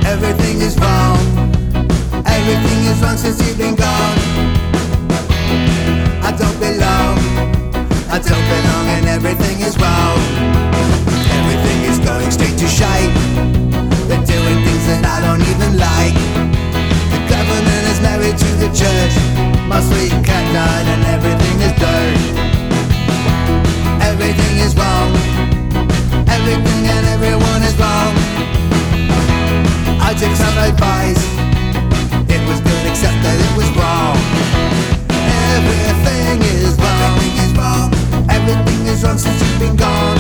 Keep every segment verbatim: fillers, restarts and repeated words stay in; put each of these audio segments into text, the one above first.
Everything is wrong. Everything is wrong since you've been gone. I don't belong. I don't belong and everything is wrong. Everything is going straight to shite. They're doing things that I don't even like. The government is married to the church. My sweet cat died and everything is dirt. Everything is wrong. Everything and everyone is wrong. I took some advice. It was good except that it was wrong. Everything is wrong. Everything is wrong. Everything is wrong since you've been gone.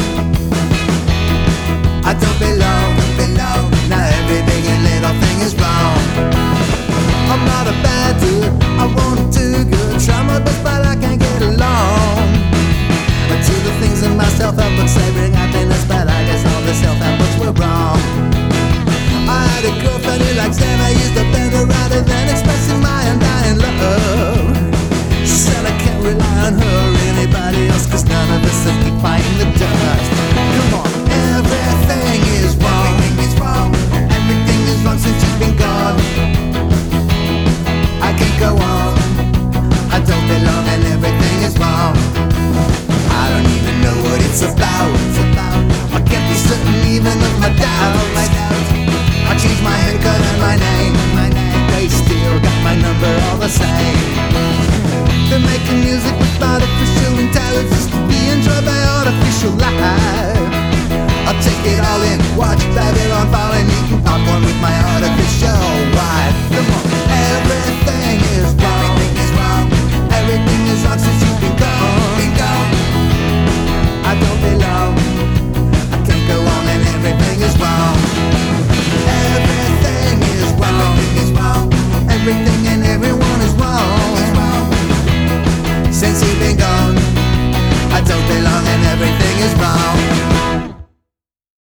I don't belong, belong. Now every big and little thing is wrong. I'm not a bad dude, I won't do good. Try my best but I can't get along. But to the things in my self-help books say bring happiness, but I guess all the self-help books were wrong. I had a girlfriend who likes them. I used to bend her rather than expressing my undying love. She said I can't rely on her or anybody else, cause none of us will keep fighting the dust. Come on, everything is wrong. Everything is wrong. Everything is wrong since you've been gone. I can't go on. I don't belong and everything is wrong. I don't even know what it's about. I can't be certain even of my doubts. I changed my haircut and my name. They still got my number all the same. They're making music with artificial intelligence to be enjoyed by artificial life. I'll take it all in, watch Babylon fall and eating popcorn with my artificial wife. Come on, everything is wrong. Everything is wrong. Everything is wrong since you've been gone. Been gone. I don't belong. I can't go on and everything is wrong. Everything is wrong. Everything is wrong. Everything and everyone is wrong. Is wrong. Since you've been gone.